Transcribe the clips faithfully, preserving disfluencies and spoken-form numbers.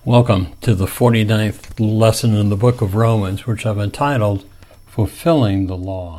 Welcome to the forty-ninth lesson in the book of Romans, which I've entitled, Fulfilling the Law.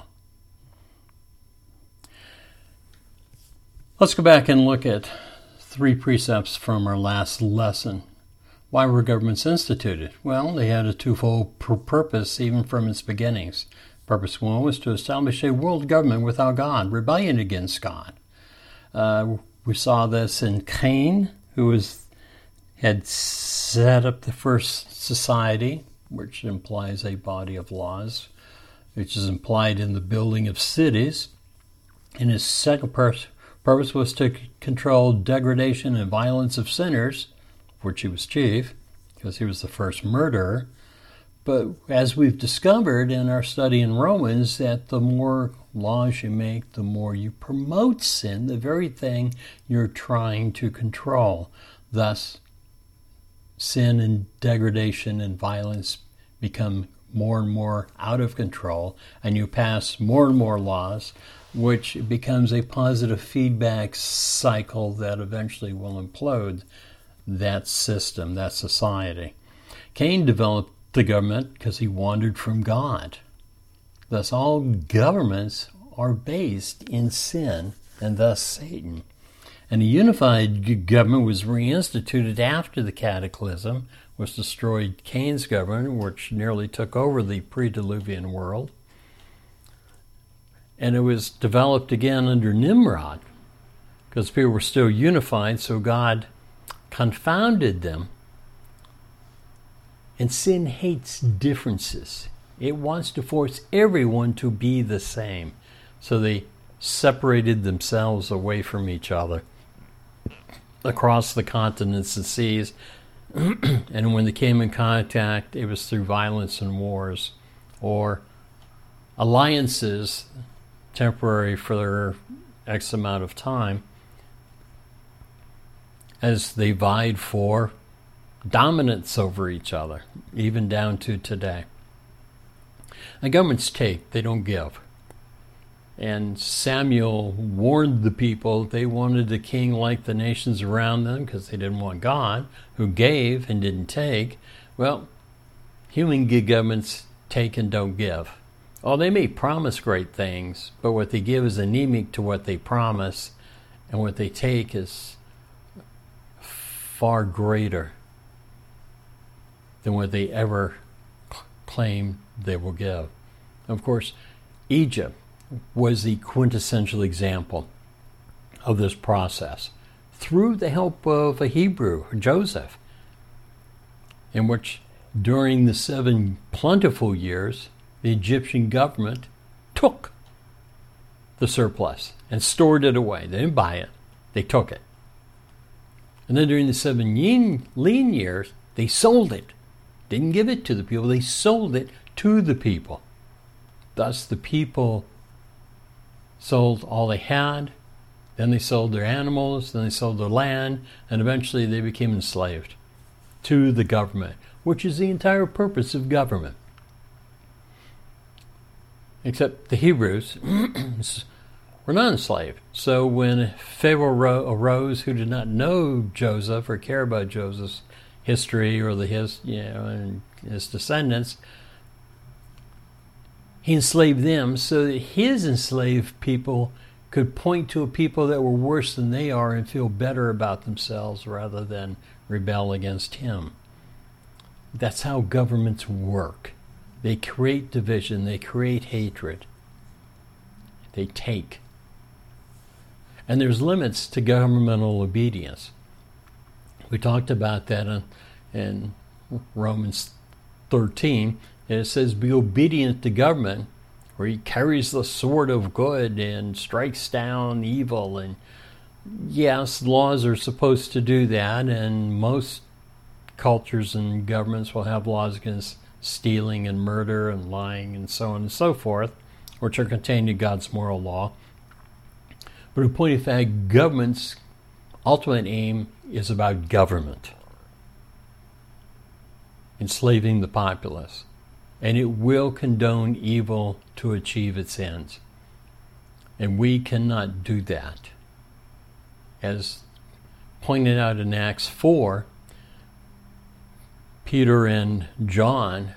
Let's go back and look at three precepts from our last lesson. Why were governments instituted? Well, they had a twofold pur- purpose even from its beginnings. Purpose one was to establish a world government without God, rebellion against God. Uh, we saw this in Cain, who was had set up the first society, which implies a body of laws, which is implied in the building of cities. And his second pur- purpose was to c- control degradation and violence of sinners, for which he was chief, because he was the first murderer. But as we've discovered in our study in Romans, that the more laws you make, the more you promote sin, the very thing you're trying to control. Thus, sin and degradation and violence become more and more out of control, and you pass more and more laws, which becomes a positive feedback cycle that eventually will implode that system, that society. Cain developed the government because he wandered from God. Thus, all governments are based in sin, and thus Satan. And a unified government was reinstituted after the cataclysm, which destroyed Cain's government, which nearly took over the pre-Diluvian world. And it was developed again under Nimrod, because people were still unified, so God confounded them. And sin hates differences. It wants to force everyone to be the same. So they separated themselves away from each other across the continents and seas. And when they came in contact, it was through violence and wars or alliances, temporary for X amount of time, as they vied for dominance over each other, even down to today. And governments take, they don't give. And Samuel warned the people they wanted a king like the nations around them because they didn't want God, who gave and didn't take. Well, human governments take and don't give. Oh, they may promise great things, but what they give is anemic to what they promise, and what they take is far greater than what they ever claim they will give. Of course, Egypt was the quintessential example of this process through the help of a Hebrew, Joseph, in which during the seven plentiful years, the Egyptian government took the surplus and stored it away. They didn't buy it, they took it. And then during the seven lean years, they sold it. Didn't give it to the people, they sold it to the people. Thus, the people sold all they had, then they sold their animals, then they sold their land, and eventually they became enslaved to the government, which is the entire purpose of government. Except the Hebrews were not enslaved. So when Pharaoh arose, who did not know Joseph or care about Joseph's history or the his you know and his descendants, he enslaved them so that his enslaved people could point to a people that were worse than they are and feel better about themselves rather than rebel against him. That's how governments work. They create division, they create hatred, they take. And there's limits to governmental obedience. We talked about that in, in Romans thirteen. And it says, be obedient to government, where he carries the sword of good and strikes down evil. And yes, laws are supposed to do that, and most cultures and governments will have laws against stealing and murder and lying and so on and so forth, which are contained in God's moral law. But in point of fact, government's ultimate aim is about government, enslaving the populace. And it will condone evil to achieve its ends. And we cannot do that. As pointed out in Acts four, Peter and John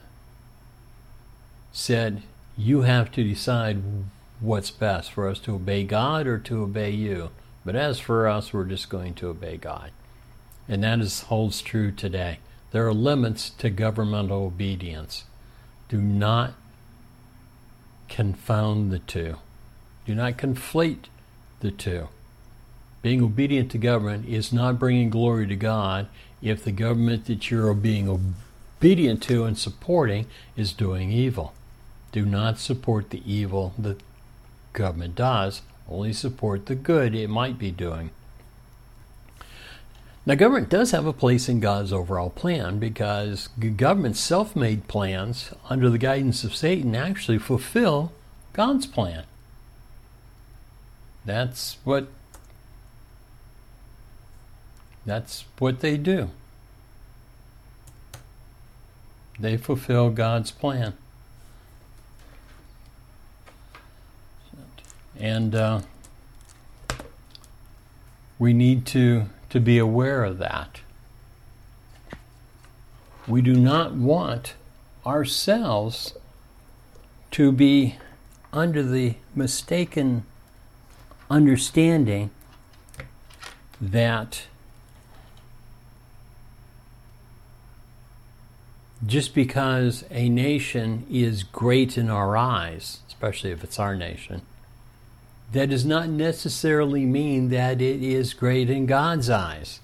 said, you have to decide what's best, for us to obey God or to obey you. But as for us, we're just going to obey God. And that is, holds true today. There are limits to governmental obedience. Do not confound the two. Do not conflate the two. Being obedient to government is not bringing glory to God if the government that you're being obedient to and supporting is doing evil. Do not support the evil that government does. Only support the good it might be doing. Now, government does have a place in God's overall plan, because government's self-made plans under the guidance of Satan actually fulfill God's plan. That's what that's what they do. They fulfill God's plan. And uh, we need to to be aware of that. We do not want ourselves to be under the mistaken understanding that just because a nation is great in our eyes, especially if it's our nation, that does not necessarily mean that it is great in God's eyes.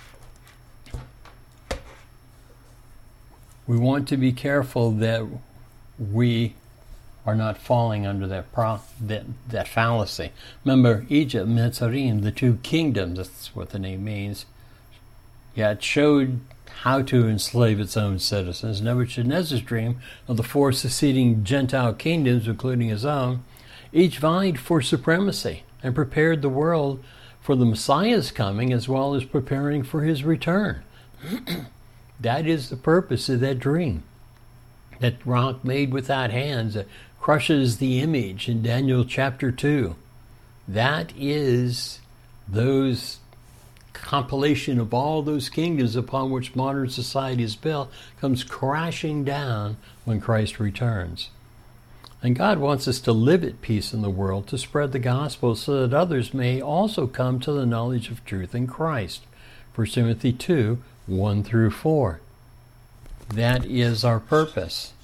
We want to be careful that we are not falling under that pro- that, that fallacy. Remember, Egypt, Mitzrayim, the two kingdoms, that's what the name means. Yeah, it showed how to enslave its own citizens. Nebuchadnezzar's dream of the four succeeding Gentile kingdoms, including his own, each vied for supremacy and prepared the world for the Messiah's coming, as well as preparing for his return. That is the purpose of that dream. That rock made without hands that crushes the image in Daniel chapter two. That is those compilation of all those kingdoms upon which modern society is built comes crashing down when Christ returns. And God wants us to live at peace in the world, to spread the gospel so that others may also come to the knowledge of truth in Christ. First Timothy two, one through four. That is our purpose.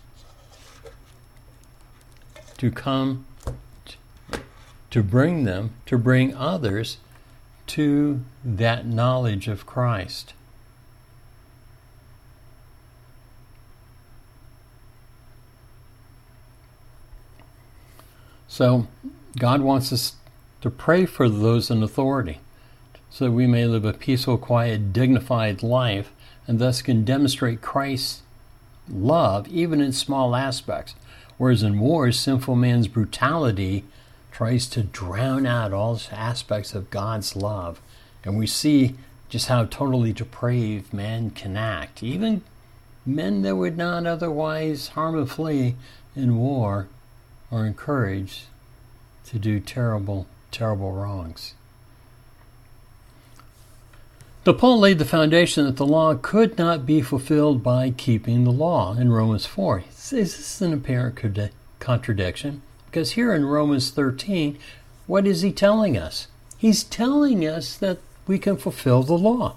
To come, to bring them, to bring others to that knowledge of Christ. So, God wants us to pray for those in authority, so that we may live a peaceful, quiet, dignified life, and thus can demonstrate Christ's love, even in small aspects. Whereas in wars, sinful man's brutality tries to drown out all aspects of God's love. And we see just how totally depraved man can act. Even men that would not otherwise harm or flee in war are encouraged to do terrible, terrible wrongs. So Paul laid the foundation that the law could not be fulfilled by keeping the law in Romans four. He says this is an apparent contradiction, because here in Romans thirteen, what is he telling us? He's telling us that we can fulfill the law.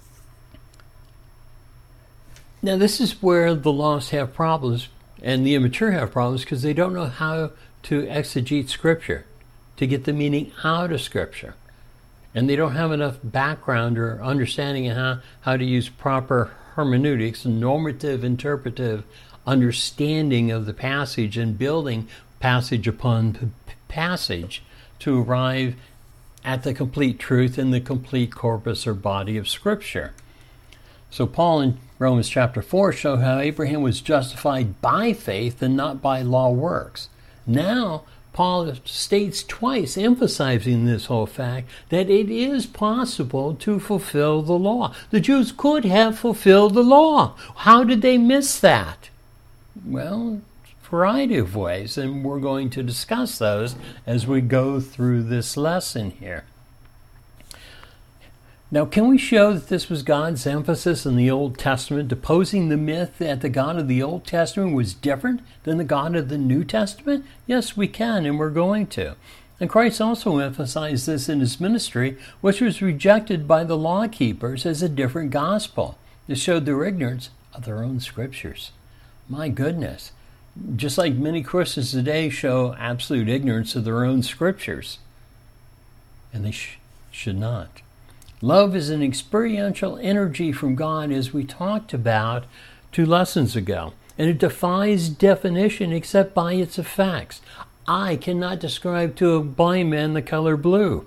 Now this is where the lost have problems and the immature have problems, because they don't know how to exegete Scripture, to get the meaning out of Scripture. And they don't have enough background or understanding of how, how to use proper hermeneutics and normative interpretive understanding of the passage and building passage upon p- passage to arrive at the complete truth in the complete corpus or body of Scripture. So Paul in Romans chapter four show how Abraham was justified by faith and not by law works. Now Paul states twice, emphasizing this whole fact, that it is possible to fulfill the law. The Jews could have fulfilled the law. How did they miss that? Well, a variety of ways, and we're going to discuss those as we go through this lesson here. Now, can we show that this was God's emphasis in the Old Testament, deposing the myth that the God of the Old Testament was different than the God of the New Testament? Yes, we can, and we're going to. And Christ also emphasized this in his ministry, which was rejected by the law keepers as a different gospel. It showed their ignorance of their own scriptures. My goodness. Just like many Christians today show absolute ignorance of their own scriptures. And they sh- should not. Love is an experiential energy from God, as we talked about two lessons ago. And it defies definition except by its effects. I cannot describe to a blind man the color blue.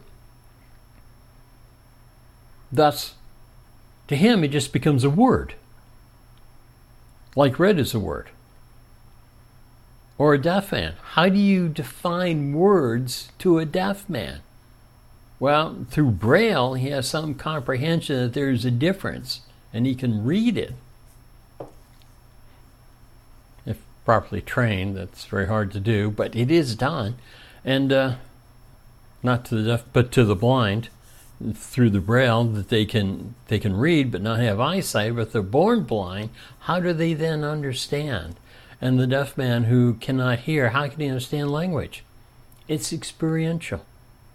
Thus, to him it just becomes a word. Like red is a word. Or a deaf man. How do you define words to a deaf man? Well, through Braille, he has some comprehension that there's a difference, and he can read it. If properly trained, that's very hard to do, but it is done. And uh, not to the deaf, but to the blind, through the Braille, that they can they can read but not have eyesight. But if they're born blind, how do they then understand? And the deaf man who cannot hear, how can he understand language? It's experiential.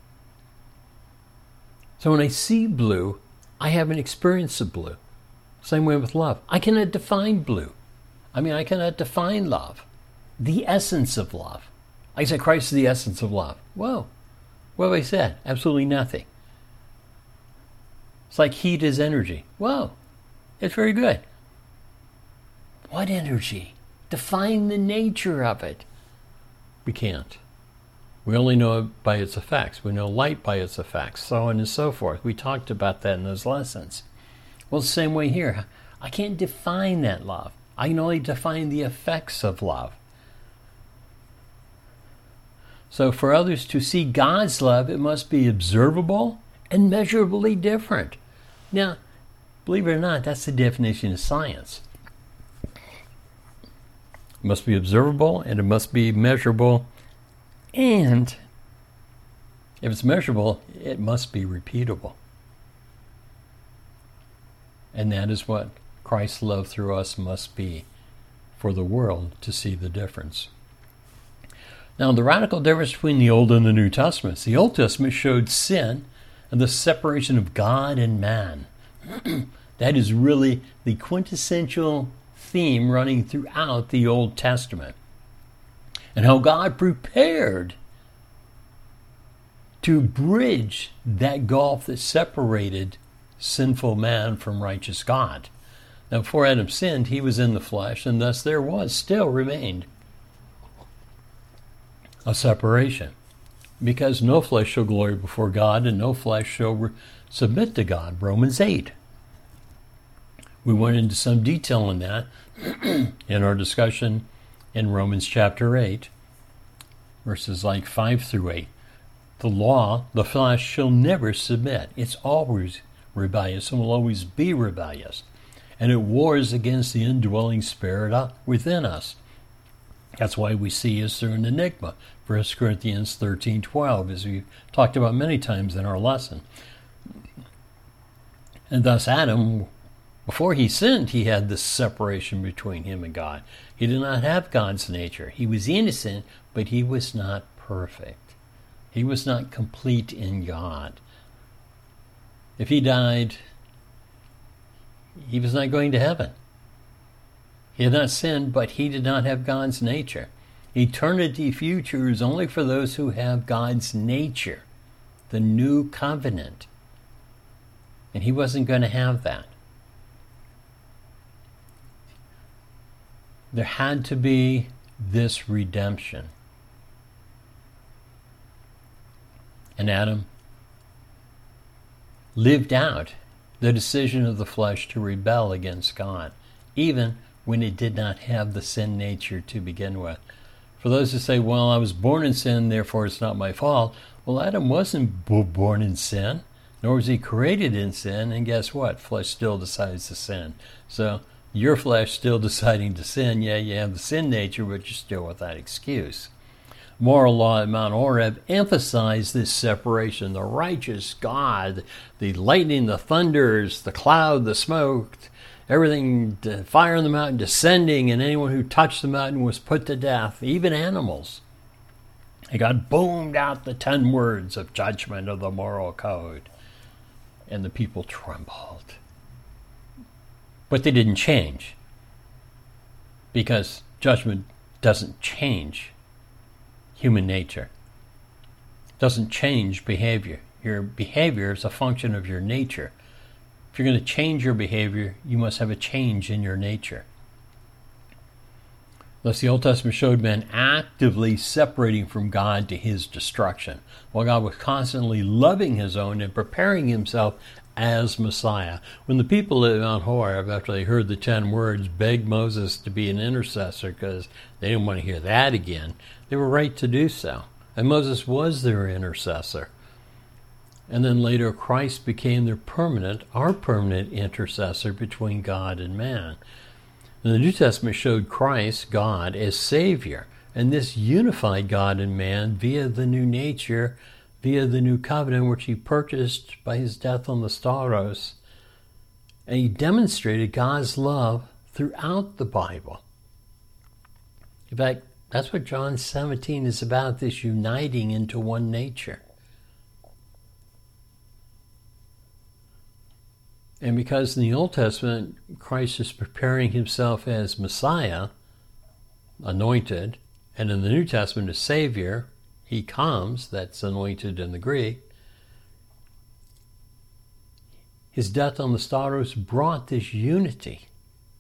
So when I see blue, I have an experience of blue. Same way with love. I cannot define blue. I mean, I cannot define love. The essence of love. I say Christ is the essence of love. Whoa. What have I said? Absolutely nothing. It's like heat is energy. Whoa. It's very good. What energy? Define the nature of it. We can't. We only know it by its effects. We know light by its effects, so on and so forth. We talked about that in those lessons. Well, the same way here. I can't define that love. I can only define the effects of love. So for others to see God's love, it must be observable and measurably different. Now, believe it or not, that's the definition of science. It must be observable and it must be measurable. And if it's measurable, it must be repeatable. And that is what Christ's love through us must be for the world to see the difference. Now, the radical difference between the Old and the New Testaments. The Old Testament showed sin and the separation of God and man. That is really the quintessential theme running throughout the Old Testament. And how God prepared to bridge that gulf that separated sinful man from righteous God. Now, before Adam sinned, he was in the flesh, and thus there was, still remained, a separation. Because no flesh shall glory before God, and no flesh shall re- submit to God. Romans eight. We went into some detail on that in our discussion in Romans chapter eight, verses like five through eight. The law, the flesh, shall never submit. It's always rebellious and will always be rebellious. And it wars against the indwelling spirit within us. That's why we see is through an enigma. First Corinthians thirteen twelve, as we've talked about many times in our lesson. And thus Adam, before he sinned, he had this separation between him and God. He did not have God's nature. He was innocent, but he was not perfect. He was not complete in God. If he died, he was not going to heaven. He had not sinned, but he did not have God's nature. Eternity future is only for those who have God's nature, the new covenant. And he wasn't going to have that. There had to be this redemption. And Adam lived out the decision of the flesh to rebel against God, even when it did not have the sin nature to begin with. For those who say, well, I was born in sin, therefore it's not my fault. Well, Adam wasn't born in sin, nor was he created in sin, and guess what? Flesh still decides to sin. So your flesh still deciding to sin, yeah, you have the sin nature, but you're still without excuse. moral law at Mount Horeb emphasized this separation. The righteous God, the lightning, the thunders, the cloud, the smoke, everything, the fire on the mountain descending, and anyone who touched the mountain was put to death, even animals. And God boomed out the ten words of judgment of the moral code, and the people trembled. But they didn't change, because judgment doesn't change human nature. It doesn't change behavior. Your behavior is a function of your nature. If you're going to change your behavior, you must have a change in your nature. Thus, the Old Testament showed men actively separating from God to his destruction, while God was constantly loving his own and preparing himself as Messiah. When the people at Mount Horeb, after they heard the ten words, begged Moses to be an intercessor because they didn't want to hear that again, they were right to do so. And Moses was their intercessor. And then later Christ became their permanent, our permanent intercessor between God and man. And the New Testament showed Christ, God, as Savior. And this unified God and man via the new nature, via the new covenant which he purchased by his death on the stauros. And he demonstrated God's love throughout the Bible. In fact, that's what John seventeen is about, this uniting into one nature. And because in the Old Testament, Christ is preparing himself as Messiah, anointed, and in the New Testament as Savior, he comes, that's anointed in the Greek. His death on the stauros brought this unity,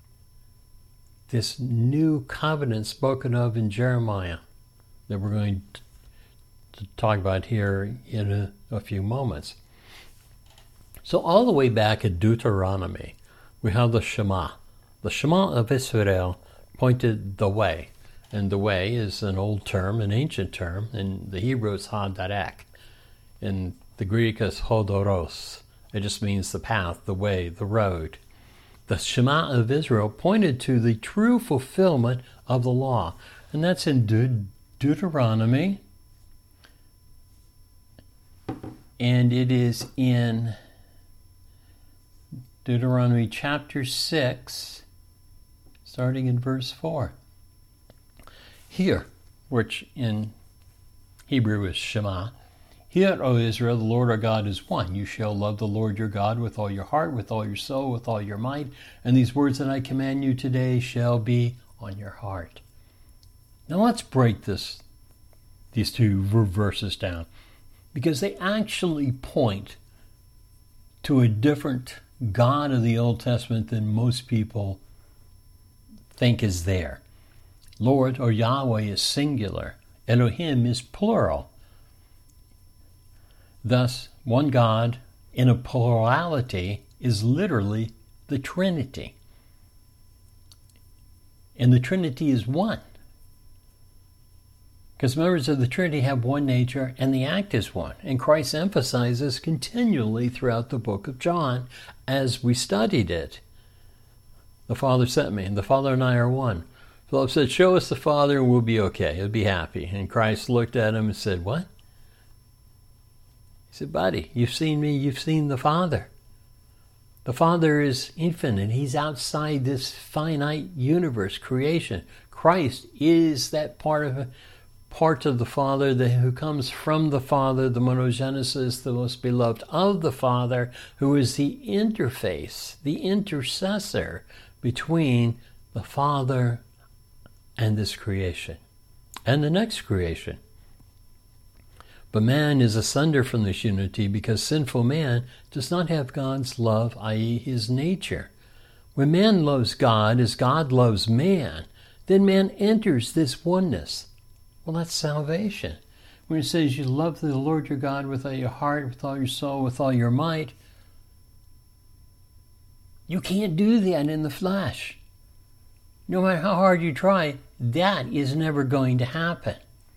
this new covenant spoken of in Jeremiah that we're going to talk about here in a, a few moments. So all the way back at Deuteronomy, we have the Shema. The Shema of Israel pointed the way. And the way is an old term, an ancient term. In the Hebrew it's Hadarek. In the Greek it's Hodoros. It just means the path, the way, the road. The Shema of Israel pointed to the true fulfillment of the law. And that's in De- Deuteronomy. And it is in Deuteronomy chapter six, starting in verse four. Hear, which in Hebrew is Shema. Hear, O Israel, the Lord our God is one. You shall love the Lord your God with all your heart, with all your soul, with all your might. And these words that I command you today shall be on your heart. Now let's break this, these two verses down, because they actually point to a different God of the Old Testament than most people think is there. Lord or Yahweh is singular. Elohim is plural. Thus, one God in a plurality is literally the Trinity. And the Trinity is one. Because members of the Trinity have one nature and the act is one. And Christ emphasizes continually throughout the book of John as we studied it. The Father sent me, and the Father and I are one. Philip said, show us the Father and we'll be okay. He'll be happy. And Christ looked at him and said, what? He said, buddy, you've seen me, you've seen the Father. The Father is infinite. He's outside this finite universe, creation. Christ is that part of part of the Father that, who comes from the Father, the monogenesis, the most beloved of the Father, who is the interface, the intercessor between the Father and this creation, and the next creation. But man is asunder from this unity because sinful man does not have God's love, that is his nature. When man loves God as God loves man, then man enters this oneness. Well, that's salvation. When it says you love the Lord your God with all your heart, with all your soul, with all your might, you can't do that in the flesh. No matter how hard you try, that is never going to happen.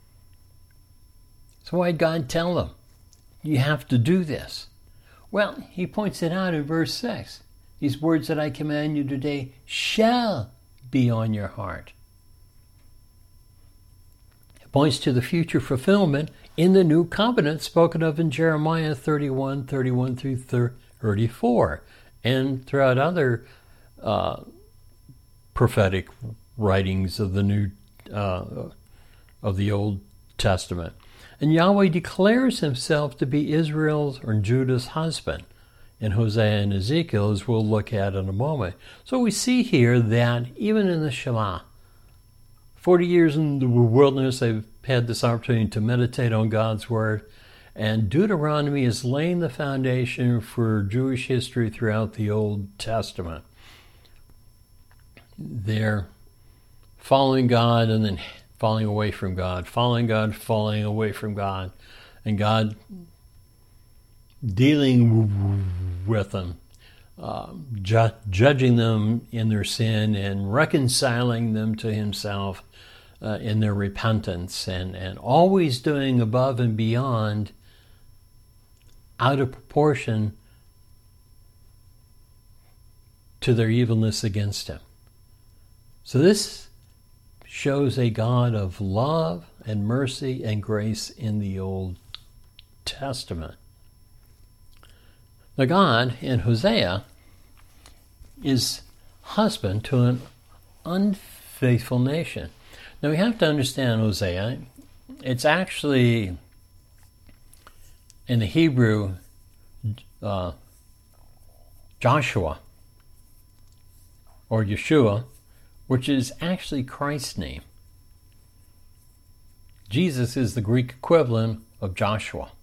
So why did God tell them, you have to do this? Well, he points it out in verse six. These words that I command you today shall be on your heart. points to the future fulfillment in the new covenant spoken of in Jeremiah thirty-one, thirty-one through thirty-four, and throughout other uh, prophetic writings of the new uh, of the Old Testament. And Yahweh declares himself to be Israel's or Judah's husband in Hosea and Ezekiel, as we'll look at in a moment. So we see here that even in the Shema, forty years in the wilderness, they've had this opportunity to meditate on God's Word. And Deuteronomy is laying the foundation for Jewish history throughout the Old Testament. They're following God and then falling away from God, following God, falling away from God, and God dealing with them, uh, ju- judging them in their sin and reconciling them to himself uh, in their repentance, and, and always doing above and beyond, out of proportion to their evilness against him. So this shows a God of love and mercy and grace in the Old Testament. Now God in Hosea is husband to an unfaithful nation. Now we have to understand Hosea. It's actually, in the Hebrew, uh, Joshua or Yeshua, which is actually Christ's name. Jesus is the Greek equivalent of Joshua.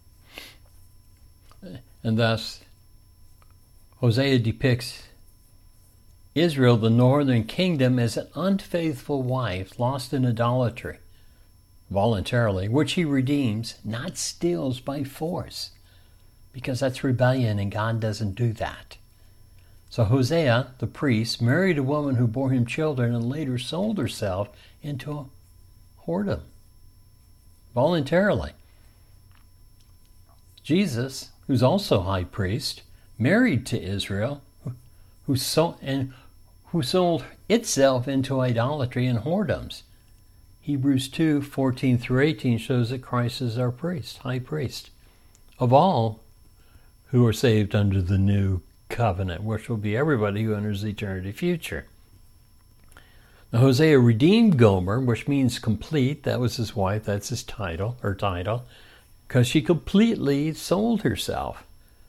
And thus, Hosea depicts Israel, the northern kingdom, as an unfaithful wife lost in idolatry, voluntarily, which he redeems, not steals by force, because that's rebellion and God doesn't do that. So Hosea, the priest, married a woman who bore him children and later sold herself into a whoredom, voluntarily. Jesus, who's also high priest, married to Israel, who, who sold and who sold itself into idolatry and whoredoms. Hebrews two, fourteen through eighteen shows that Christ is our priest, high priest, of all who are saved under the new covenant, which will be everybody who enters the eternity future. Now Hosea redeemed Gomer, which means complete. That was his wife. That's his title, her title, because she completely sold herself.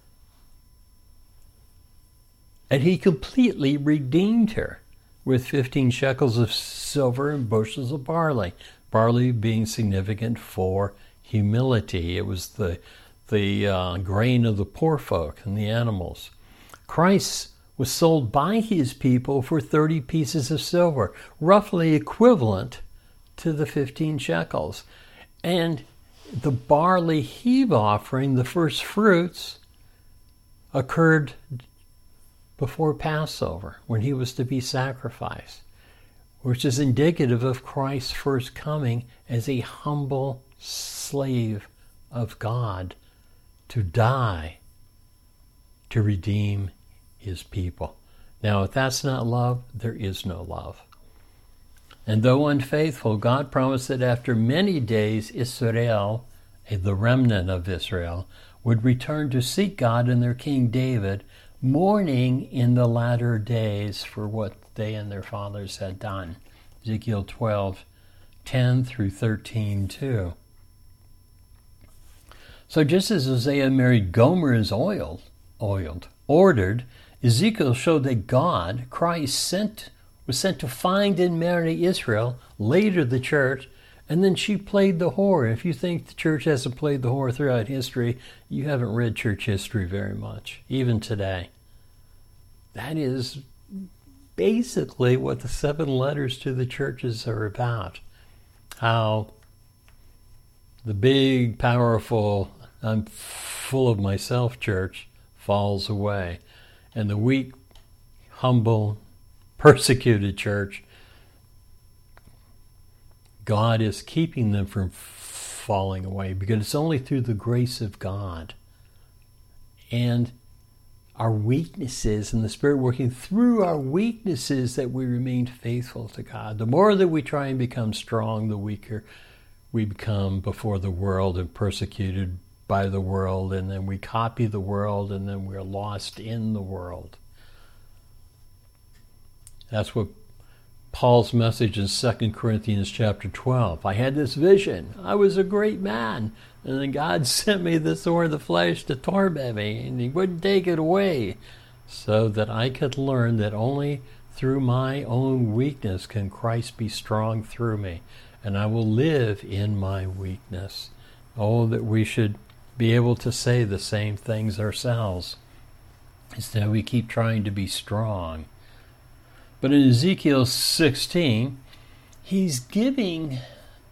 And he completely redeemed her with fifteen shekels of silver and bushels of barley. Barley being significant for humility. It was the, the uh, grain of the poor folk and the animals. Christ was sold by his people for thirty pieces of silver, roughly equivalent to the fifteen shekels. And the barley heave offering, the first fruits, occurred before Passover, when he was to be sacrificed, which is indicative of Christ's first coming as a humble slave of God to die to redeem his people. Now, if that's not love, there is no love. And though unfaithful, God promised that after many days, Israel, the remnant of Israel, would return to seek God and their King David, mourning in the latter days for what they and their fathers had done. Ezekiel twelve, ten through thirteen, two. So just as Hosea married Gomer as oiled, oiled, ordered, Ezekiel showed that God, Christ, sent was sent to find and marry Israel, later the church, and then she played the whore. If you think the church hasn't played the whore throughout history, you haven't read church history very much, even today. That is basically what the seven letters to the churches are about. How the big, powerful, I'm full of myself church falls away, and the weak, humble, persecuted church, God is keeping them from falling away, because it's only through the grace of God and our weaknesses and the Spirit working through our weaknesses that we remain faithful to God. The more that we try and become strong, the weaker we become before the world and persecuted by the world, and then we copy the world, and then we're lost in the world. That's what Paul's message in Second Corinthians chapter twelve. I had this vision. I was a great man. And then God sent me the thorn of the flesh to torment me, and he wouldn't take it away, so that I could learn that only through my own weakness can Christ be strong through me, and I will live in my weakness. Oh, that we should be able to say the same things ourselves, instead we keep trying to be strong. But in Ezekiel sixteen, he's giving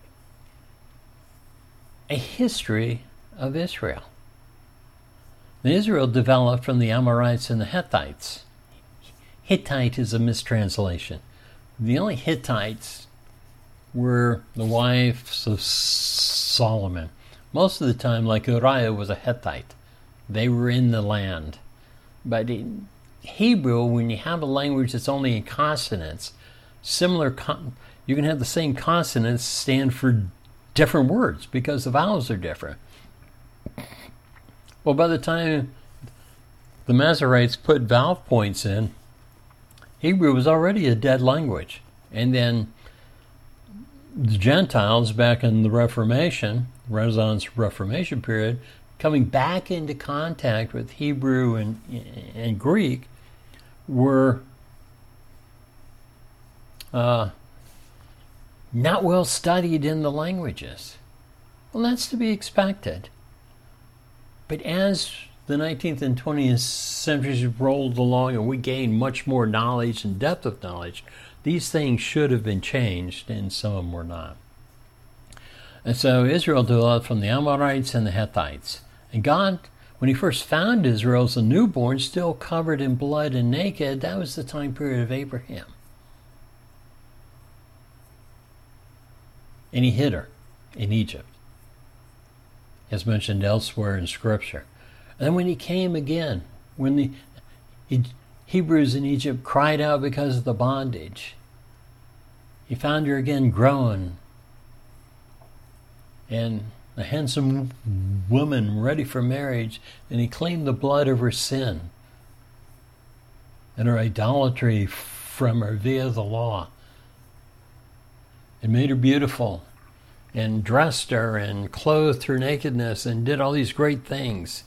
a history of Israel. And Israel developed from the Amorites and the Hittites. Hittite is a mistranslation. The only Hittites were the wives of Solomon. Most of the time, like Uriah was a Hittite. They were in the land. But in Hebrew, when you have a language that's only in consonants, similar con- you can have the same consonants stand for different words because the vowels are different. Well, by the time the Masoretes put vowel points in, Hebrew was already a dead language. And then the Gentiles back in the Reformation, Renaissance Reformation period, coming back into contact with Hebrew and, and Greek, were uh, not well studied in the languages. Well, that's to be expected. But as the nineteenth and twentieth centuries rolled along and we gained much more knowledge and depth of knowledge, these things should have been changed, and some of them were not. And so Israel developed from the Amorites and the Hittites. And God, when he first found Israel as a newborn, still covered in blood and naked, that was the time period of Abraham. And he hid her in Egypt, as mentioned elsewhere in Scripture. And then when he came again, when the Hebrews in Egypt cried out because of the bondage, he found her again growing, and a handsome woman ready for marriage, and he cleaned the blood of her sin and her idolatry from her via the law, and made her beautiful, and dressed her, and clothed her nakedness, and did all these great things.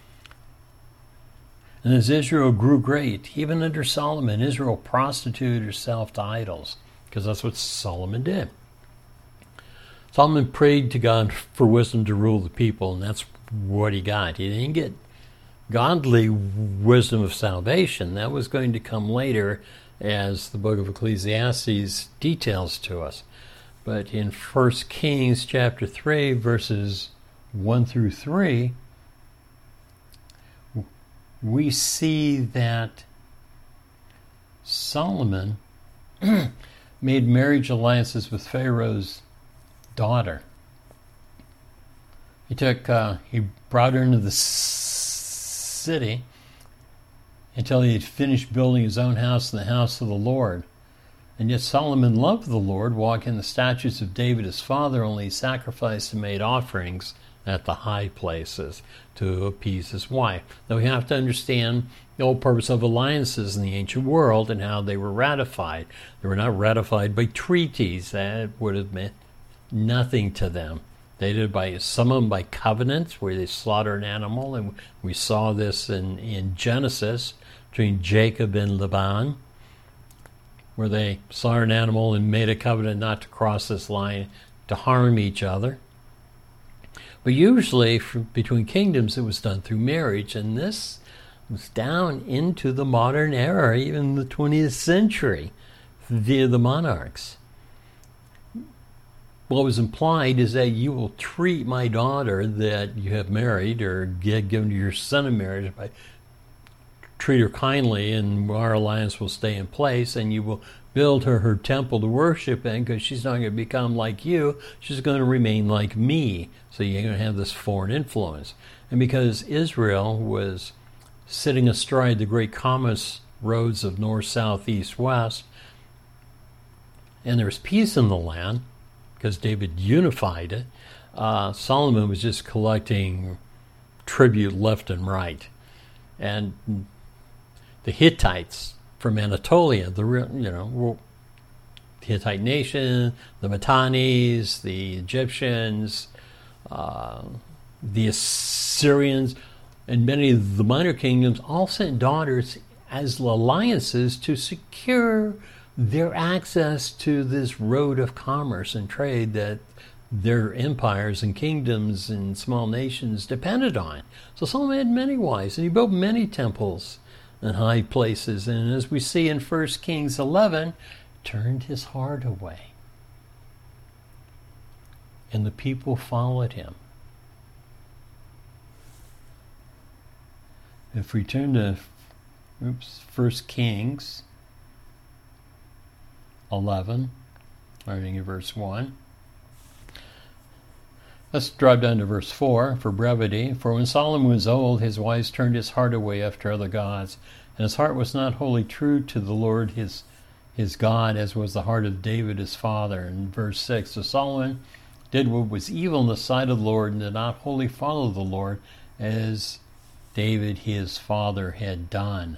And as Israel grew great, even under Solomon, Israel prostituted herself to idols, because that's what Solomon did. Solomon prayed to God for wisdom to rule the people, and that's what he got. He didn't get godly wisdom of salvation. That was going to come later, as the book of Ecclesiastes details to us. But in First Kings chapter three, verses one through three, we see that Solomon made marriage alliances with Pharaoh's daughter. He took, uh, he brought her into the city until he had finished building his own house and the house of the Lord. And yet Solomon loved the Lord, walking in the statutes of David his father, only he sacrificed and made offerings at the high places to appease his wife. Now we have to understand the whole purpose of alliances in the ancient world and how they were ratified. They were not ratified by treaties. That would have meant nothing to them. They did by some of them by covenants, where they slaughter an animal, and we saw this in, in Genesis between Jacob and Laban, where they slaughtered an animal and made a covenant not to cross this line to harm each other. But usually, for, between kingdoms, it was done through marriage, and this was down into the modern era, even the twentieth century, via the monarchs. What was implied is that you will treat my daughter that you have married or get given to your son in marriage by treat her kindly, and our alliance will stay in place, and you will build her her temple to worship in, because she's not going to become like you. She's going to remain like me. So you're going to have this foreign influence. And because Israel was sitting astride the great commerce roads of north, south, east, west, and there was peace in the land, because David unified it. Uh, Solomon was just collecting tribute left and right. And the Hittites from Anatolia, the you know Hittite nation, the Mitannis, the Egyptians, uh, the Assyrians, and many of the minor kingdoms all sent daughters as alliances to secure their access to this road of commerce and trade that their empires and kingdoms and small nations depended on. So Solomon had many wives, and he built many temples and high places. And as we see in First Kings eleven, turned his heart away. And the people followed him. If we turn to oops, First Kings eleven, starting in verse one. Let's drop down to verse four for brevity. For when Solomon was old, his wives turned his heart away after other gods, and his heart was not wholly true to the Lord his his God, as was the heart of David his father. In verse six, so Solomon did what was evil in the sight of the Lord, and did not wholly follow the Lord, as David his father had done.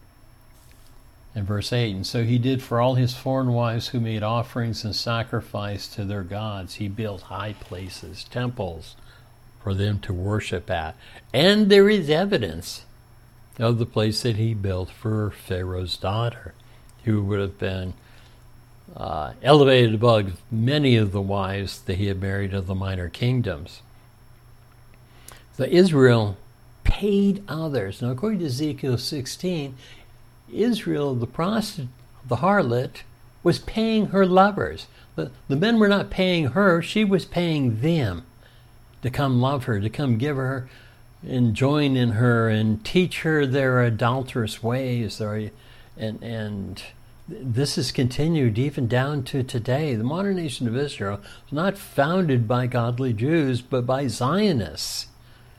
In verse eight, and so he did for all his foreign wives who made offerings and sacrifice to their gods. He built high places, temples, for them to worship at. And there is evidence of the place that he built for Pharaoh's daughter, who would have been uh, elevated above many of the wives that he had married of the minor kingdoms. So Israel paid others. Now, according to Ezekiel sixteen, Israel, the prostitute, the harlot, was paying her lovers. The, the men were not paying her, she was paying them to come love her, to come give her and join in her and teach her their adulterous ways. Or, and, and this has continued even down to today. The modern nation of Israel was not founded by godly Jews, but by Zionists,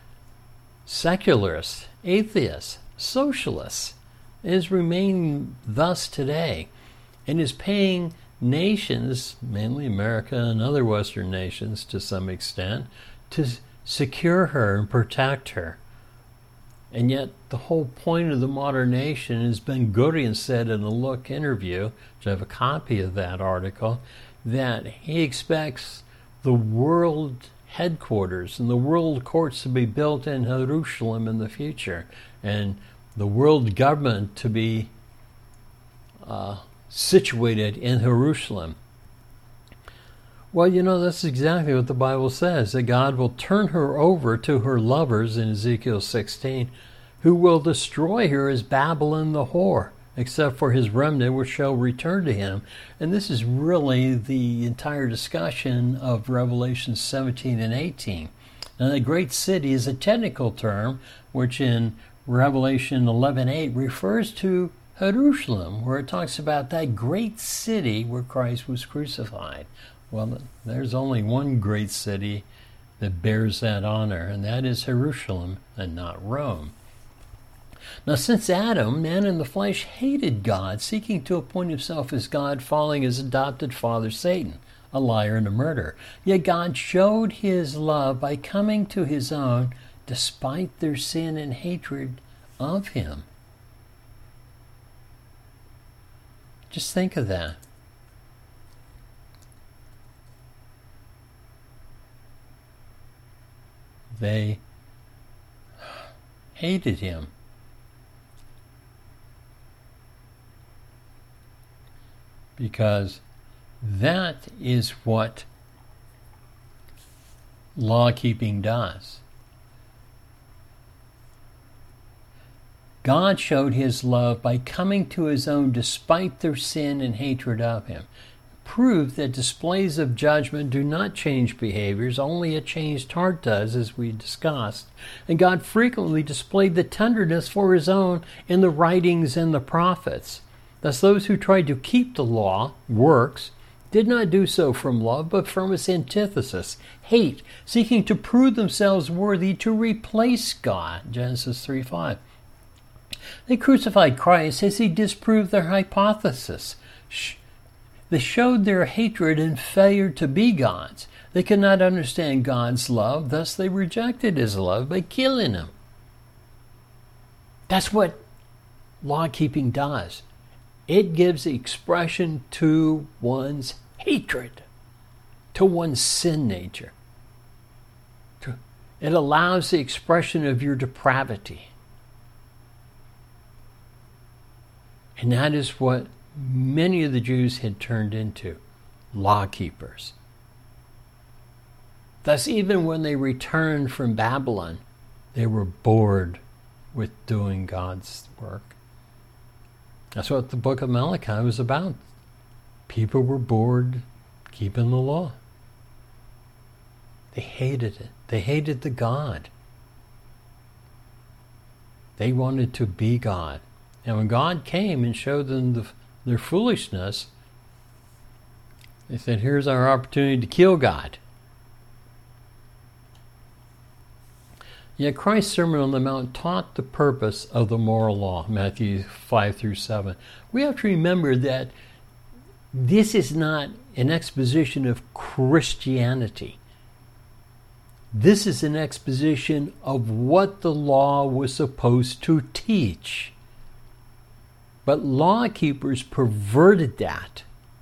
secularists, atheists, socialists. Is remaining thus today, and is paying nations, mainly America and other Western nations to some extent, to secure her and protect her. And yet the whole point of the modern nation, as Ben Gurion said in a Look interview, which I have a copy of that article, that he expects the world headquarters and the world courts to be built in Jerusalem in the future, and the world government to be uh, situated in Jerusalem. Well, you know, that's exactly what the Bible says, that God will turn her over to her lovers in Ezekiel sixteen, who will destroy her as Babylon the whore, except for his remnant which shall return to him. And this is really the entire discussion of Revelation seventeen and eighteen. Now, the great city is a technical term, which in Revelation eleven eight refers to Jerusalem, where it talks about that great city where Christ was crucified. Well, there's only one great city that bears that honor, and that is Jerusalem and not Rome. Now, since Adam, man in the flesh hated God, seeking to appoint himself as God, following his adopted father Satan, a liar and a murderer. Yet God showed his love by coming to his own, despite their sin and hatred of him. Just think of that. They hated him. Because that is what law-keeping does. God showed his love by coming to his own despite their sin and hatred of him. Proved that displays of judgment do not change behaviors, only a changed heart does, as we discussed. And God frequently displayed the tenderness for his own in the writings and the prophets. Thus those who tried to keep the law, works, did not do so from love, but from its antithesis, hate, seeking to prove themselves worthy to replace God. Genesis three five. They crucified Christ as he disproved their hypothesis, They showed their hatred and failure to be gods. They could not understand God's love, thus they rejected his love by killing him. That's what law-keeping does. It gives expression to one's hatred, to one's sin nature. It allows the expression of your depravity. And that is what many of the Jews had turned into, law-keepers. Thus, even when they returned from Babylon, they were bored with doing God's work. That's what the book of Malachi was about. People were bored keeping the law. They hated it. They hated the God. They wanted to be God. And when God came and showed them the, their foolishness, they said, here's our opportunity to kill God. Yet Christ's Sermon on the Mount taught the purpose of the moral law, Matthew five through seven. We have to remember that this is not an exposition of Christianity. This is an exposition of what the law was supposed to teach. But law-keepers perverted that.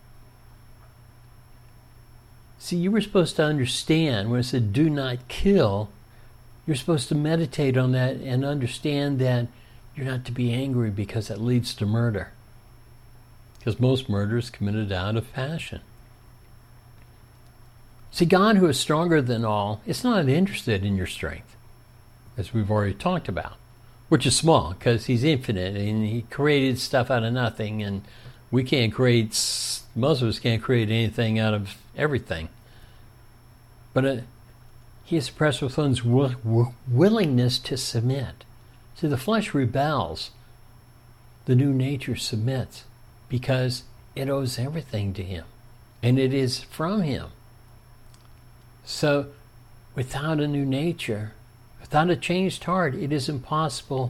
See, you were supposed to understand when it said, do not kill, you're supposed to meditate on that and understand that you're not to be angry because that leads to murder. Because most murder is committed out of passion. See, God, who is stronger than all, is not interested in your strength, as we've already talked about, which is small because he's infinite and he created stuff out of nothing, and we can't create, most of us can't create anything out of everything. But uh, he is impressed with one's w- w- willingness to submit. See, the flesh rebels. The new nature submits because it owes everything to him, and it is from him. So, without a new nature, without a changed heart, it is impossible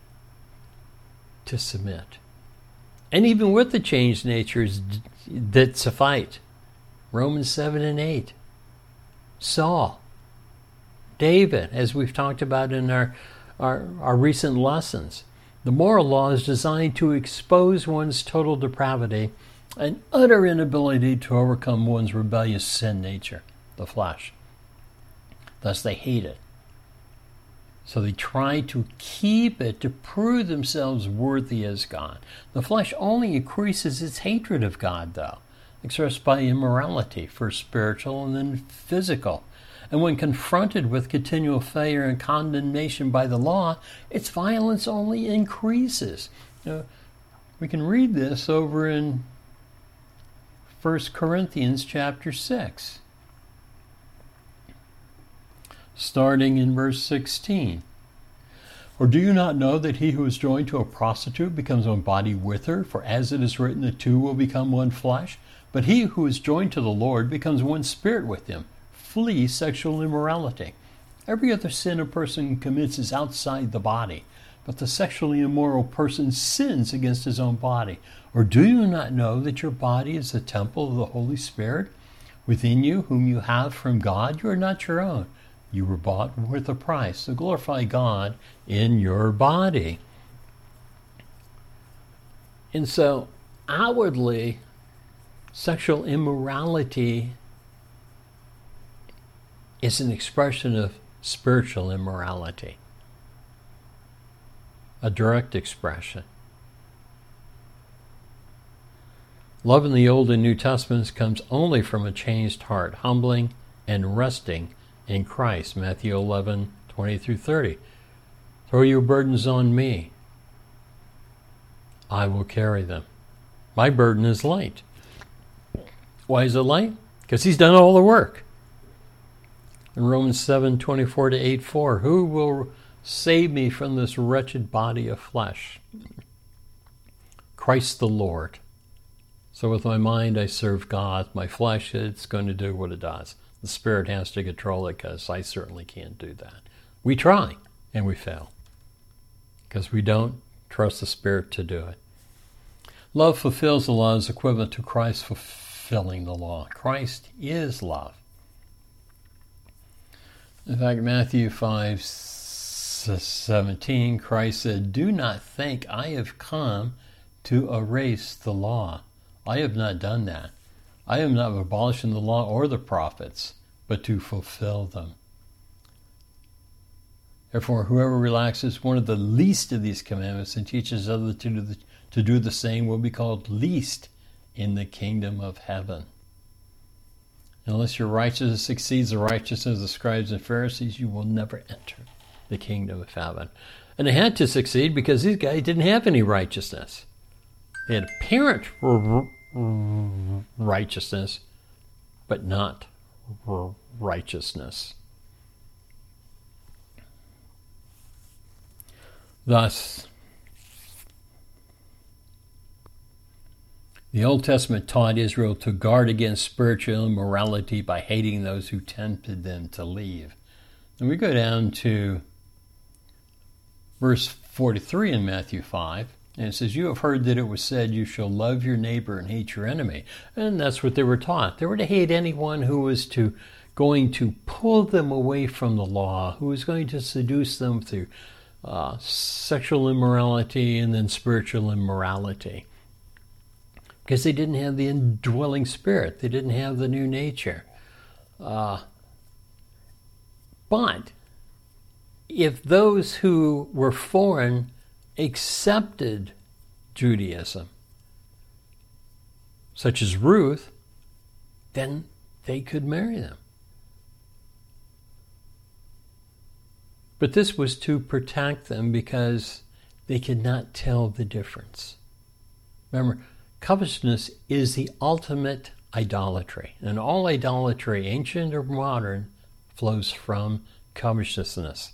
to submit. And even with the changed natures, that's a fight. Romans seven and eight. Saul, David, as we've talked about in our, our, our recent lessons. The moral law is designed to expose one's total depravity and utter inability to overcome one's rebellious sin nature, the flesh. Thus they hate it. So they try to keep it to prove themselves worthy as God. The flesh only increases its hatred of God, though, expressed by immorality, first spiritual and then physical. And when confronted with continual failure and condemnation by the law, its violence only increases. Now, we can read this over in First Corinthians chapter six. Starting in verse sixteen. Or do you not know that he who is joined to a prostitute becomes one body with her? For as it is written, the two will become one flesh. But he who is joined to the Lord becomes one spirit with him. Flee sexual immorality. Every other sin a person commits is outside the body, but the sexually immoral person sins against his own body. Or do you not know that your body is the temple of the Holy Spirit within you, whom you have from God? You are not your own. You were bought with a price. So glorify God in your body. And so, outwardly, sexual immorality is an expression of spiritual immorality. A direct expression. Love in the Old and New Testaments comes only from a changed heart, humbling and resting in Christ, Matthew eleven, twenty through thirty. Throw your burdens on me. I will carry them. My burden is light. Why is it light? Because he's done all the work. In Romans seven, twenty-four to eight four, who will save me from this wretched body of flesh? Christ the Lord. So with my mind I serve God. My flesh, it's going to do what it does. The Spirit has to control it because I certainly can't do that. We try and we fail because we don't trust the Spirit to do it. Love fulfills the law is equivalent to Christ fulfilling fulfilling the law. Christ is love. In fact, Matthew five seventeen, Christ said, "Do not think I have come to erase the law. I have not done that. I am not abolishing the law or the prophets, but to fulfill them. Therefore, whoever relaxes one of the least of these commandments and teaches others to do the, to do the same will be called least in the kingdom of heaven." Unless your righteousness exceeds the righteousness of the scribes and Pharisees, you will never enter the kingdom of heaven. And they had to succeed because these guys didn't have any righteousness. They had apparent righteousness, but not righteousness. Thus, the Old Testament taught Israel to guard against spiritual immorality by hating those who tempted them to leave. And we go down to verse forty-three in Matthew five, and it says, "You have heard that it was said, you shall love your neighbor and hate your enemy." And that's what they were taught. They were to hate anyone who was to going to pull them away from the law, who was going to seduce them through uh, sexual immorality and then spiritual immorality. Because they didn't have the indwelling spirit. They didn't have the new nature. Uh, but if those who were foreign accepted Judaism, such as Ruth, then they could marry them. But this was to protect them because they could not tell the difference. Remember, covetousness is the ultimate idolatry. And all idolatry, ancient or modern, flows from covetousness.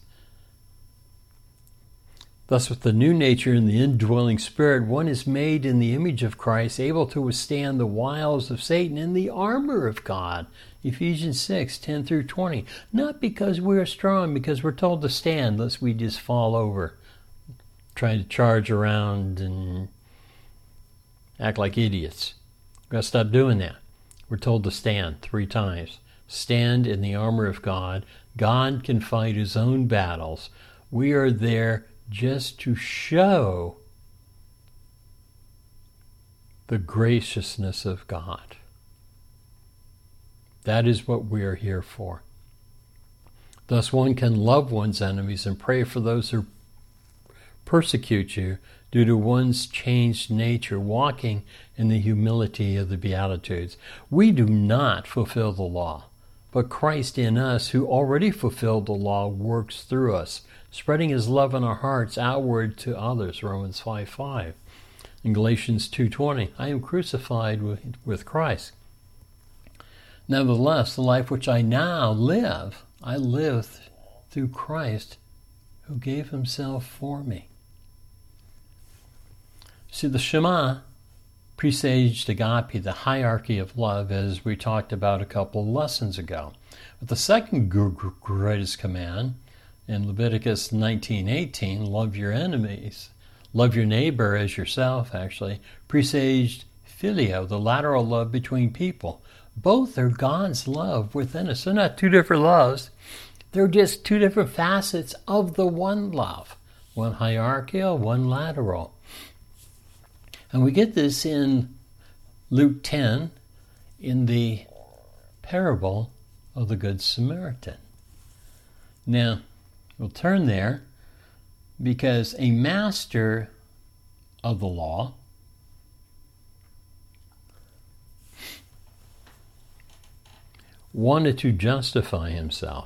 Thus, with the new nature and the indwelling spirit, one is made in the image of Christ, able to withstand the wiles of Satan in the armor of God. Ephesians six, ten through twenty. Not because we are strong, because we're told to stand, lest we just fall over, trying to charge around and act like idiots. We've got to stop doing that. We're told to stand three times. Stand in the armor of God. God can fight his own battles. We are there just to show the graciousness of God. That is what we are here for. Thus, one can love one's enemies and pray for those who persecute you due to one's changed nature, walking in the humility of the Beatitudes. We do not fulfill the law, but Christ in us, who already fulfilled the law, works through us, spreading his love in our hearts outward to others, Romans five five. In Galatians two twenty, I am crucified with, with Christ. Nevertheless, the life which I now live, I live through Christ, who gave himself for me. See, the Shema presaged agape, the hierarchy of love, as we talked about a couple lessons ago. But the second greatest command, in Leviticus nineteen eighteen, love your enemies, love your neighbor as yourself, actually, presaged phileo, the lateral love between people. Both are God's love within us. They're not two different loves. They're just two different facets of the one love. One hierarchical, one lateral. And we get this in Luke ten, in the parable of the Good Samaritan. Now, we'll turn there because a master of the law wanted to justify himself.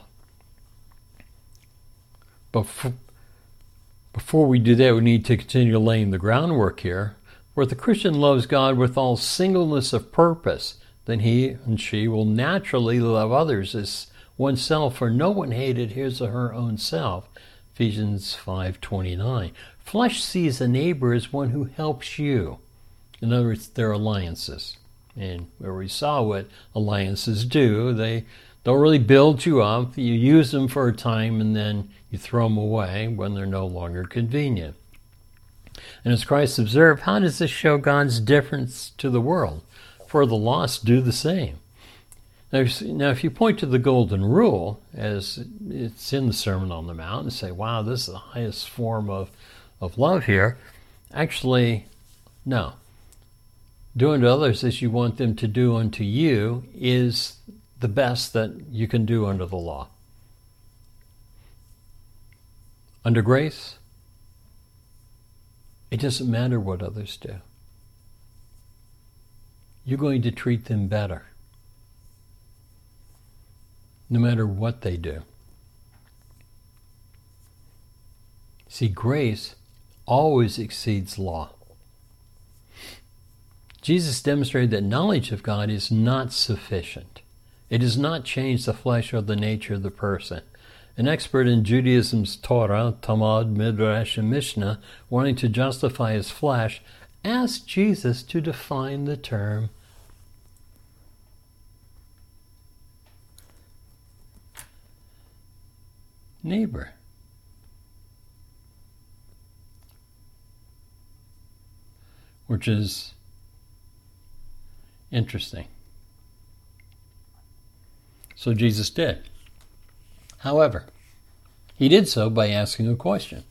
But before we do that, we need to continue laying the groundwork here. Where the Christian loves God with all singleness of purpose, then he and she will naturally love others as oneself, for no one hated his or her own self. Ephesians five twenty-nine. Flesh sees a neighbor as one who helps you. In other words, they're alliances. And where we saw what alliances do, they don't really build you up. You use them for a time and then you throw them away when they're no longer convenient. And as Christ observed, how does this show God's difference to the world? for the lost, do the same. Now, now, if you point to the golden rule, as it's in the Sermon on the Mount, and say, wow, this is the highest form of, of love here, actually, no. Do unto others as you want them to do unto you is the best that you can do under the law. Under grace, it doesn't matter what others do. You're going to treat them better, no matter what they do. See, grace always exceeds law. Jesus demonstrated that knowledge of God is not sufficient. It does not change the flesh or the nature of the person. An expert in Judaism's Torah, Talmud, Midrash, and Mishnah, wanting to justify his flesh, asked Jesus to define the term neighbor. Which is interesting. So Jesus did. However, he did so by asking a question.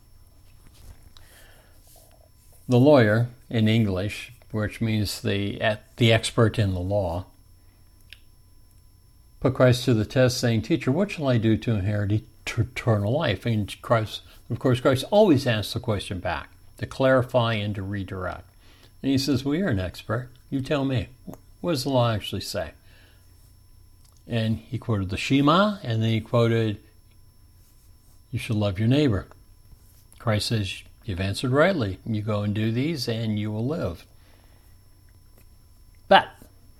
The lawyer in English, which means the the expert in the law, put Christ to the test, saying, "Teacher, what shall I do to inherit eternal life?" And Christ, of course, Christ always asks the question back to clarify and to redirect. And he says, "Well, you're an expert. You tell me. What does the law actually say?" And he quoted the Shema, and then he quoted, "You should love your neighbor." Christ says, "You've answered rightly. You go and do these, and you will live." But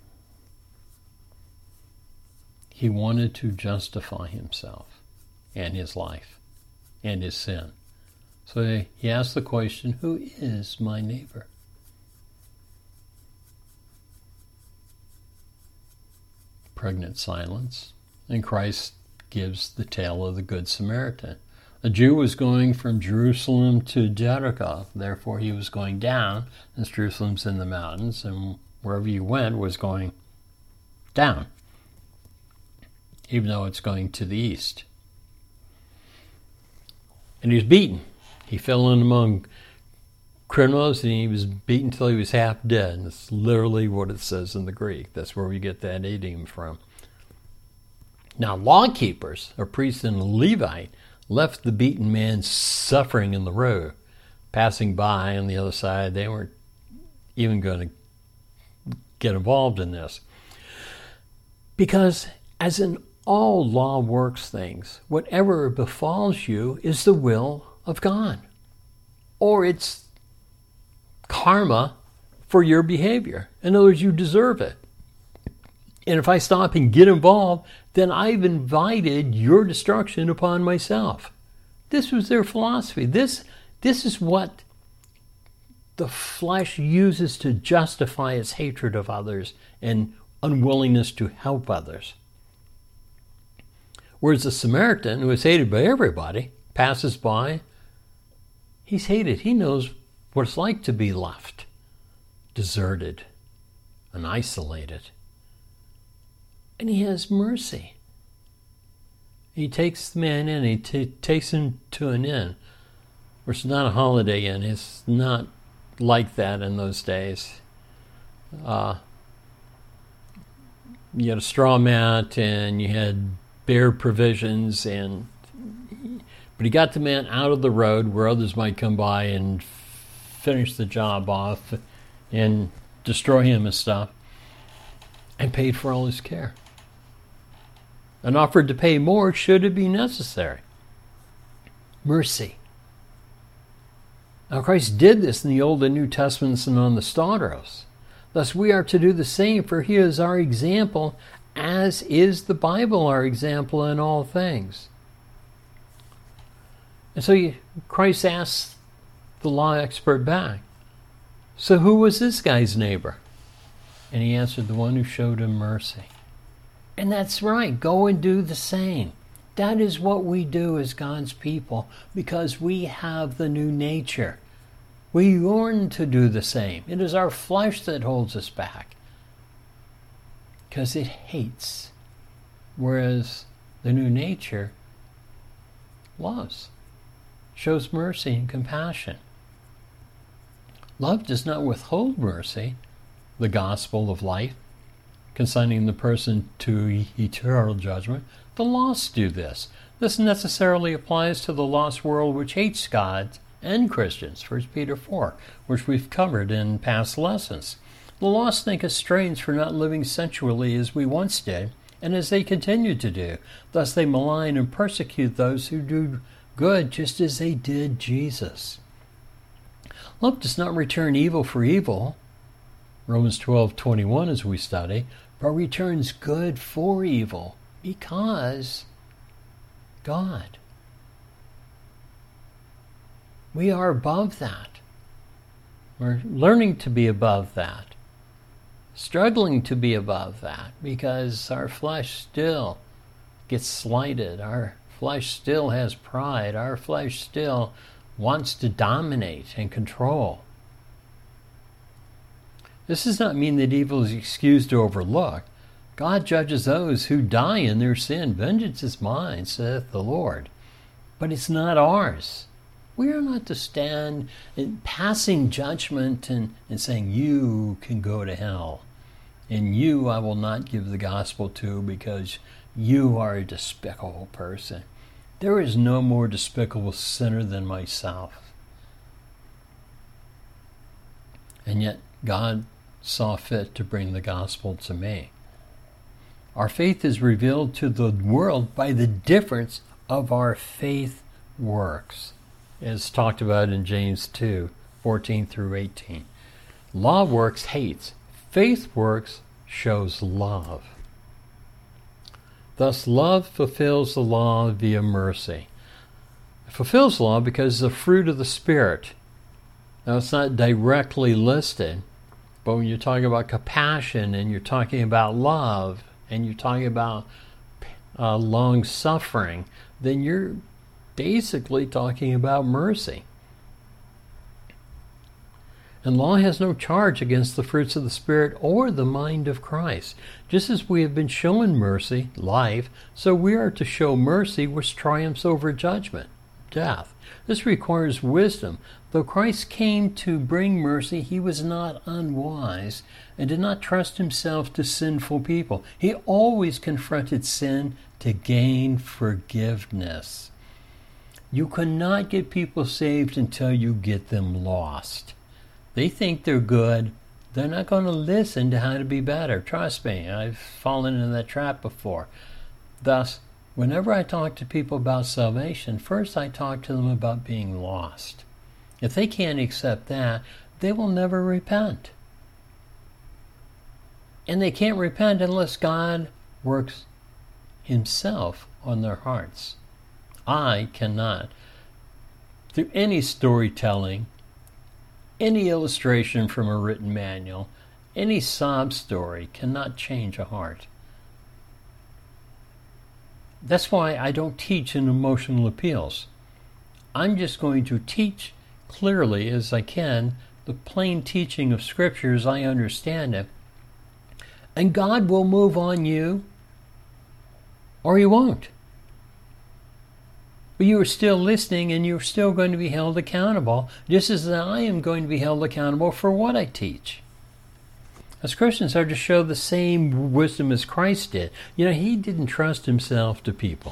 he wanted to justify himself and his life and his sin. So he asked the question, who is my neighbor? Pregnant silence, and Christ gives the tale of the Good Samaritan. A Jew was going from Jerusalem to Jericho, therefore he was going down, as Jerusalem's in the mountains, and wherever you went was going down, even though it's going to the east. And he was beaten. He fell in among criminals, and he was beaten till he was half dead. That's literally what it says in the Greek. That's where we get that idiom from. Now, law keepers, a priest and a Levite, left the beaten man suffering in the road, passing by on the other side. They weren't even going to get involved in this. Because as in all law works things, whatever befalls you is the will of God, or it's karma for your behavior. In other words, you deserve it. And if I stop and get involved, then I've invited your destruction upon myself. This was their philosophy. This, this is what the flesh uses to justify its hatred of others and unwillingness to help others. Whereas the Samaritan, who is hated by everybody, passes by, he's hated. He knows what it's like to be left, deserted, and isolated. And he has mercy. He takes the man in, he t- takes him to an inn, which is not a holiday inn. It's not like that in those days. Uh, you had a straw mat, and you had bare provisions, and but he got the man out of the road where others might come by and finish the job off and destroy him and stuff, and paid for all his care, and offered to pay more should it be necessary. Mercy. Now Christ did this in the Old and New Testaments and on the Stauros. Thus we are to do the same, for he is our example, as is the Bible our example in all things. And so you, Christ asks the law expert back, so who was this guy's neighbor? And he answered, the one who showed him mercy. And that's right, go and do the same. That is what we do as God's people, because we have the new nature. We yearn to do the same. It is our flesh that holds us back. because it hates, whereas the new nature loves, shows mercy and compassion. Love does not withhold mercy, the gospel of life, consigning the person to eternal judgment. The lost do this. This necessarily applies to the lost world which hates God and Christians, First Peter four, which we've covered in past lessons. The lost think us strange for not living sensually as we once did, and as they continue to do. Thus they malign and persecute those who do good, just as they did Jesus. Love does not return evil for evil, Romans twelve twenty-one, as we study, but returns good for evil, because God. We are above that. We're learning to be above that, struggling to be above that, because our flesh still gets slighted. Our flesh still has pride. Our flesh still wants to dominate and control. This does not mean that evil is excused or overlooked. God judges those who die in their sin. Vengeance is mine, saith the Lord. But it's not ours. We are not to stand in passing judgment and, and saying, you can go to hell. And you I will not give the gospel to because you are a despicable person. There is no more despicable sinner than myself. And yet God saw fit to bring the gospel to me. Our faith is revealed to the world by the difference of our faith works, as talked about in James two, fourteen through eighteen. Law works hates. Faith works shows love. Thus, love fulfills the law via mercy. It fulfills law because it's the fruit of the Spirit. Now, it's not directly listed, but when you're talking about compassion and you're talking about love and you're talking about uh, long-suffering, then you're basically talking about mercy. And law has no charge against the fruits of the Spirit or the mind of Christ. Just as we have been shown mercy, life, so we are to show mercy which triumphs over judgment, death. This requires wisdom. Though Christ came to bring mercy, he was not unwise and did not trust himself to sinful people. He always confronted sin to gain forgiveness. You cannot get people saved until you get them lost. They think they're good. They're not going to listen to how to be better. Trust me, I've fallen into that trap before. Thus, whenever I talk to people about salvation, first I talk to them about being lost. If they can't accept that, they will never repent. And they can't repent unless God works himself on their hearts. I cannot. Through any storytelling, any illustration from a written manual, any sob story cannot change a heart. That's why I don't teach in emotional appeals. I'm just going to teach clearly as I can the plain teaching of Scripture as I understand it. And God will move on you, or he won't. But you are still listening, and you're still going to be held accountable, just as I am going to be held accountable for what I teach. As Christians are to show the same wisdom as Christ did. You know, he didn't trust himself to people.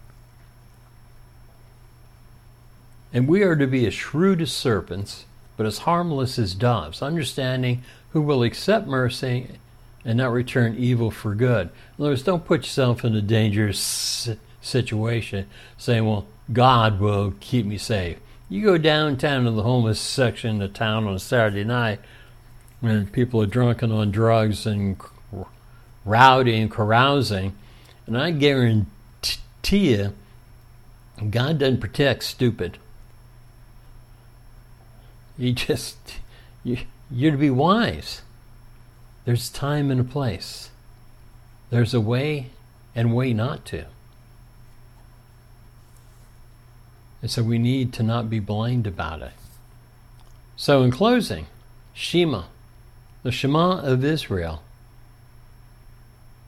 And we are to be as shrewd as serpents, but as harmless as doves, understanding who will accept mercy and not return evil for good. In other words, don't put yourself in a dangerous situation saying, well, God will keep me safe. You go downtown to the homeless section of town on a Saturday night when people are drunken on drugs and rowdy and carousing, and I guarantee you, God doesn't protect stupid. He just, you, you're to be wise. There's time and a place. There's a way and way not to. And so we need to not be blind about it. So in closing, Shema, the Shema of Israel.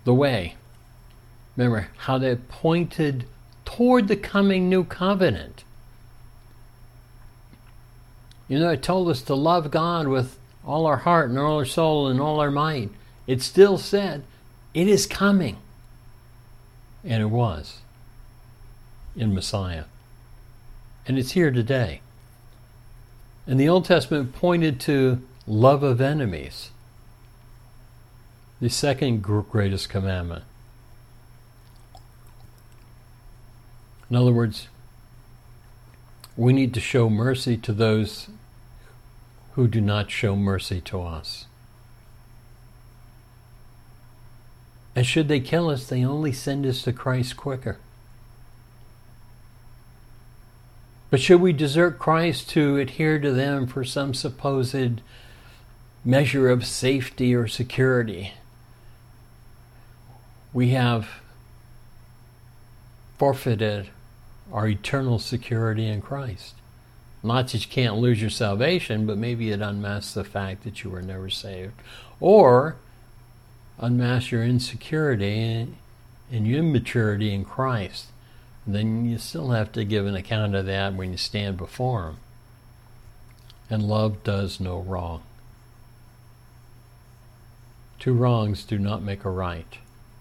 the way. Remember how they pointed toward the coming new covenant. You know, it told us to love God with all our heart and all our soul and all our might. It still said, it is coming. And it was in Messiah. And it's here today. And the Old Testament pointed to love of enemies, the second greatest commandment. In other words, we need to show mercy to those who do not show mercy to us. And should they kill us, they only send us to Christ quicker. But should we desert Christ to adhere to them for some supposed measure of safety or security, we have forfeited our eternal security in Christ. Not that you can't lose your salvation, but maybe it unmasks the fact that you were never saved. Or unmasks your insecurity and your immaturity in Christ. And then you still have to give an account of that when you stand before Him. And love does no wrong. Two wrongs do not make a right.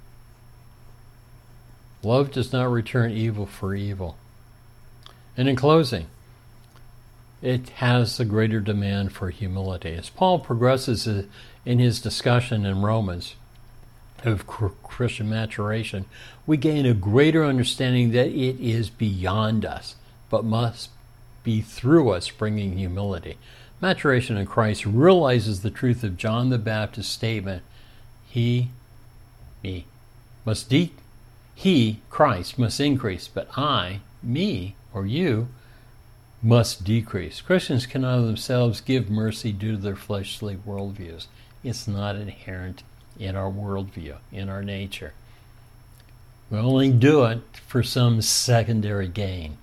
Love does not return evil for evil. And in closing, it has a greater demand for humility. As Paul progresses in his discussion in Romans of Christian maturation, we gain a greater understanding that it is beyond us, but must be through us, bringing humility. Maturation in Christ realizes the truth of John the Baptist's statement, He, me, must de- He, Christ, must increase, but I, me, or you, must decrease. Christians cannot of themselves give mercy due to their fleshly worldviews. It's not inherent in our worldview, in our nature. We only do it for some secondary gain.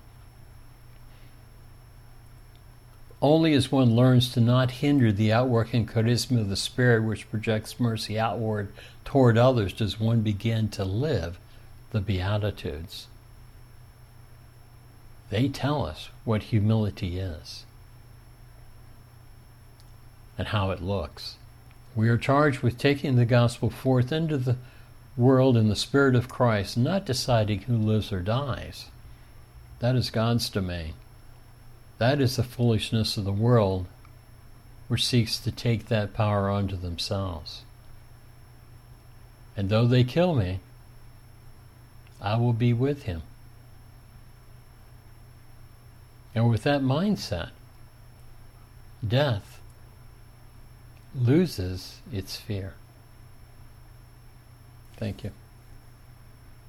Only as one learns to not hinder the outworking charisma of the Spirit which projects mercy outward toward others does one begin to live the Beatitudes. They tell us what humility is and how it looks. We are charged with taking the gospel forth into the world in the Spirit of Christ, not deciding who lives or dies. That is God's domain. That is the foolishness of the world, which seeks to take that power onto themselves. And though they kill me, I will be with Him. And with that mindset, death loses its fear. Thank you.